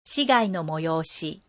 市街の催し。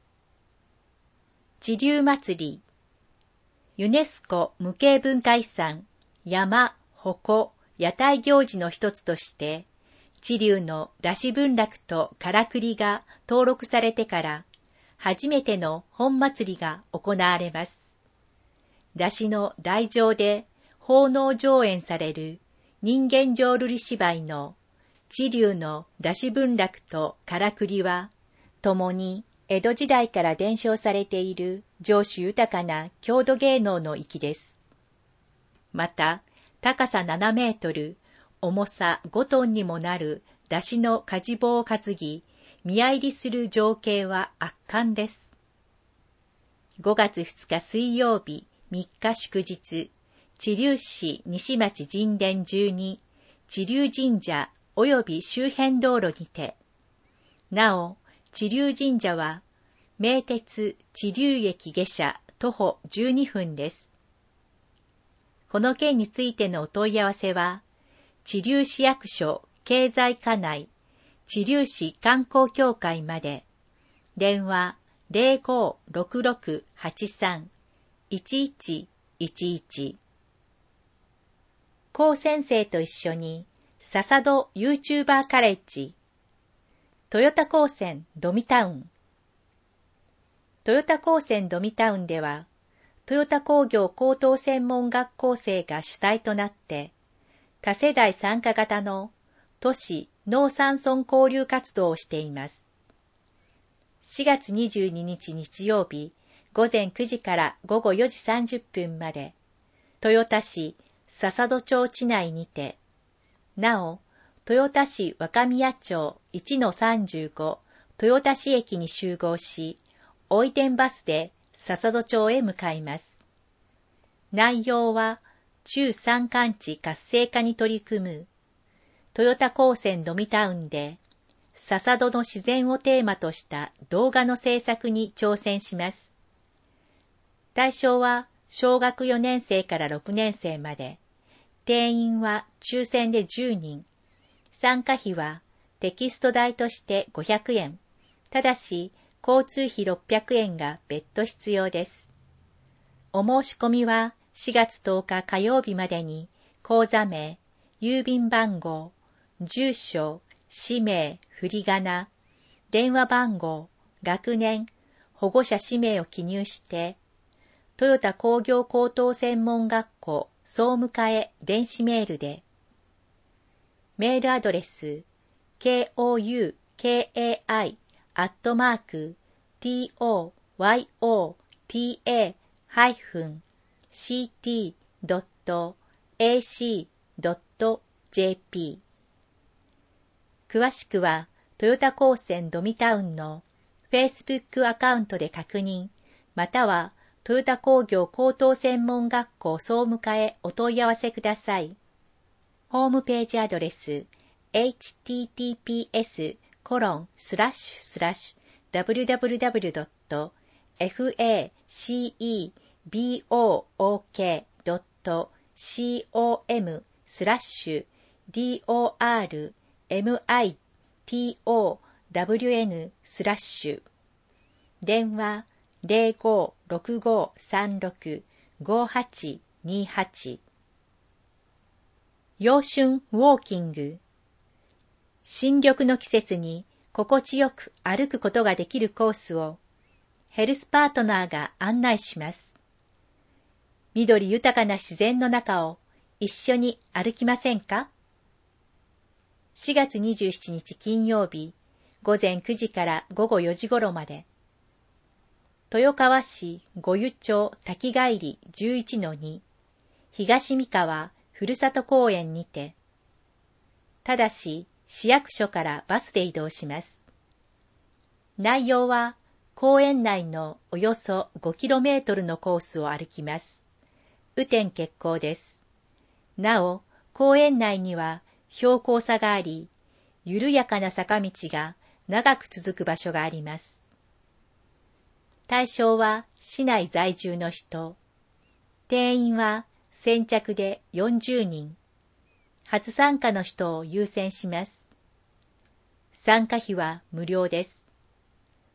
知立祭り。ユネスコ無形文化遺産、山、鉾、屋台行事の一つとして、知立の山車文楽とからくりが登録されてから、初めての本祭りが行われます。山車の台上で奉納上演される人間浄瑠璃芝居の知立の山車文楽とからくりは、共に江戸時代から伝承されている情緒豊かな郷土芸能の域です。また、高さ7メートル、重さ5トンにもなる山車のかじ棒を担ぎ、宮入りする情景は圧巻です。5月2日水曜日、3日祝日、知立市西町神殿12、知立神社及び周辺道路にて、なお、知立神社は、名鉄知立駅下車徒歩12分です。この件についてのお問い合わせは、知立市役所経済課内、知立市観光協会まで、電話 056683-1111。高先生と一緒に、笹戸 YouTuber カレッジ、トヨタ高専ドミタウン。トヨタ高専ドミタウンでは、トヨタ工業高等専門学校生が主体となって、多世代参加型の都市農山村交流活動をしています。4月22日日曜日、午前9時から午後4時30分まで、豊田市笹戸町地内にて、なお、豊田市若宮町 1-35 豊田市駅に集合し、おいでんバスで笹戸町へ向かいます。内容は、中山間地活性化に取り組む、トヨタ高専ドミタウンで、笹戸の自然をテーマとした動画の制作に挑戦します。対象は、小学4年生から6年生まで、定員は抽選で10人、参加費はテキスト代として500円、ただし交通費600円が別途必要です。お申し込みは4月10日火曜日までに、口座名、郵便番号、住所、氏名、振り仮名、電話番号、学年、保護者氏名を記入して、トヨタ工業高等専門学校総務課へ電子メールで、メールアドレス、toyukai@toyota-ct.ac.jp。詳しくは、トヨタ高専ドミタウンの Facebook アカウントで確認、または、トヨタ工業高等専門学校総務課へお問い合わせください。ホームページアドレス https://www.facebok.com/dormitown/ 電話 0565365828。 陽春ウォーキング。新緑の季節に心地よく歩くことができるコースをヘルスパートナーが案内します。緑豊かな自然の中を一緒に歩きませんか？ 4 月27日金曜日、午前9時から午後4時頃まで、豊川市五湯町滝帰り 11-2 東三河ふるさと公園にて、ただし市役所からバスで移動します。内容は公園内のおよそ 5km のコースを歩きます。雨天決行です。なお、公園内には標高差があり、緩やかな坂道が長く続く場所があります。対象は市内在住の人。定員は先着で40人。初参加の人を優先します。参加費は無料です。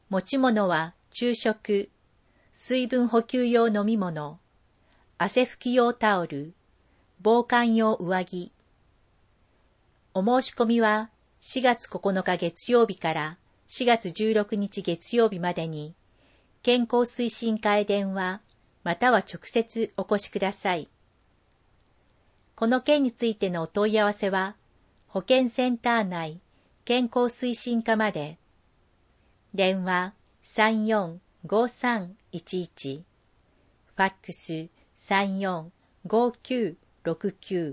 持ち物は昼食、水分補給用飲み物、汗拭き用タオル、防寒用上着。お申し込みは4月9日月曜日から4月16日月曜日までに、健康推進課へ電話、または直接お越しください。この件についてのお問い合わせは、保健センター内健康推進課まで。電話345311、ファックス345969。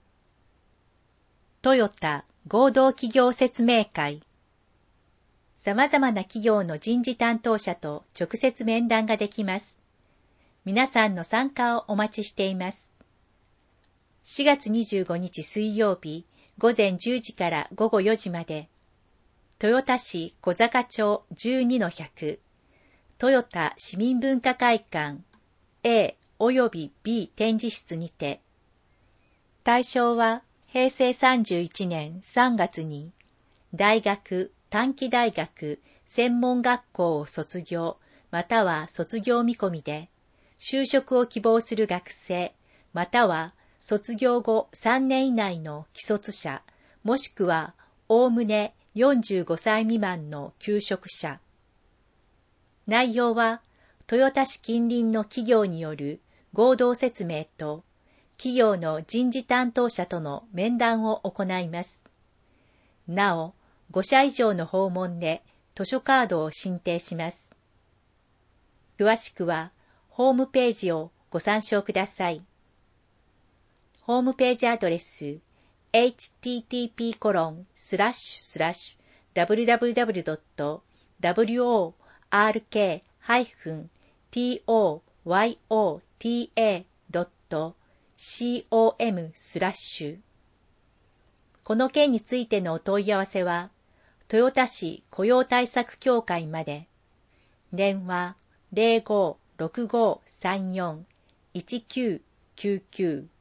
トヨタ合同企業説明会。様々な企業の人事担当者と直接面談ができます。皆さんの参加をお待ちしています。4月25日水曜日午前10時から午後4時まで、豊田市小坂町 12-100、豊田市民文化会館 A および B 展示室にて、対象は平成31年3月に大学、短期大学、専門学校を卒業または卒業見込みで、就職を希望する学生または卒業後3年以内の既卒者、もしくはおおむね45歳未満の求職者。内容は、豊田市近隣の企業による合同説明と、企業の人事担当者との面談を行います。なお、5社以上の訪問で図書カードを申請します。詳しくは、ホームページをご参照ください。ホームページアドレス、http://www.work-toyota.com/。この件についてのお問い合わせは、豊田市雇用対策協会まで。電話 056534-1999